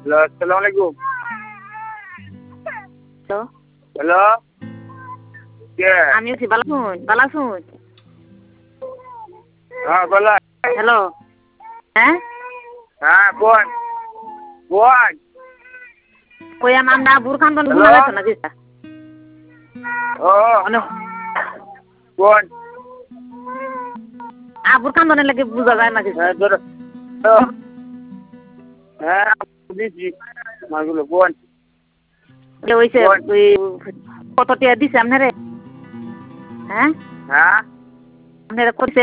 Assalamualaikum. Hello. Hello. আমি আছি বালাসুন হ্যাঁ বলা হ্যালো হ্যাঁ হ্যাঁ কোন কই আমরা বুরখান বন ঘুরে গেছ না দিসা ও কোন বুরখান বনে লাগে বুঝা যায় না দিসা হ্যাঁ বুঝছি মাগুলো কোন ওইছে ওই কত টিয়া দিছে আপনারে হ্যাঁ হ্যাঁ আপনারে কইছে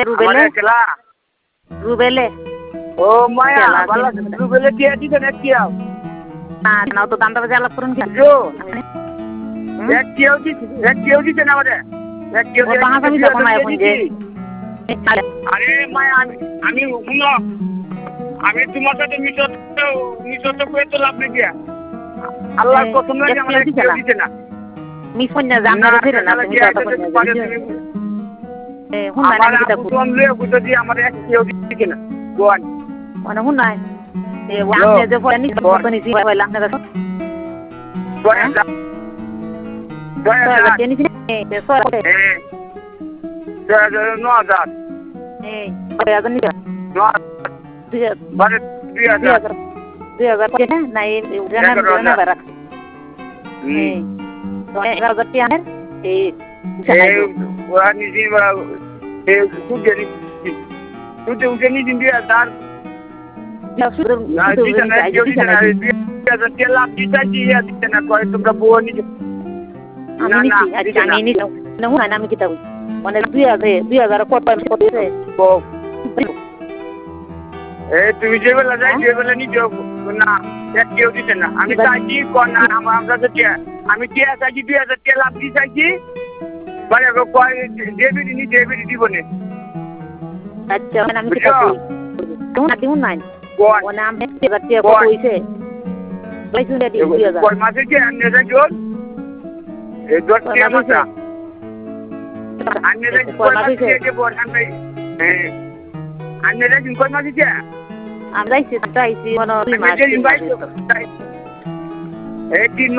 রুবেলে ও মায়া বালা রুবেলে টিয়া দিছে না টিয়া না তো দামটা বাজে আলাপ করুন কি জো এক টিয়া দিছে না আমাদের এক টিয়া আমি যাব মায়া বন্ধে আরে মায়া আমি শুনো আমি তোমার সাথে মিশতে কই তো লাভ নেই আল্লাহ কসম লাগে আমাদের টিয়া দিছে না মিস কন্যা জানার ফিরে না তুমি কথা বলতে হুন না আমি কিতা কোন লে বুঝা দি আমাদের এক টিয়া দিছে না কোন মানে হুন নাই এ ওয়ানে যে ফয়নি কোনি জি হইলা আপনারা দয়া কেনি নে সর নো আজাদ দয়া জানি নো বারে 2000 না এই জানা বারা তো 1000 টিয়া এই ওরা নিজে উজেনি দিন 2000 লাভ দিচ্ছি না কয় তোমরা বউ নিজে আমি কি তাও মানে 2000 কত দিছে তুমি যে বেলা যাই যে বেলা নিজে না এক কেউ দিচ্ছে না আমি চাইছি না আমরা আমি টিয়া চাইছি 2000 টিয়া লাভ দিয়ে চাইছি মানে কয় ডেবিটি দিব না আচ্ছা মানে আমি কি তাও দিমু নাই ওনা আমি টিয়া কত হইছে বাইসু দে 2000 কয় মাসে কি আননে যাইছন এই 10 টিয়া মাসা আননে যাইছন কয় মাসে যে বড় আনবে হ্যাঁ আননে যাইছন কয় মাসে কি আমরা চাইছি মনে 2 মাস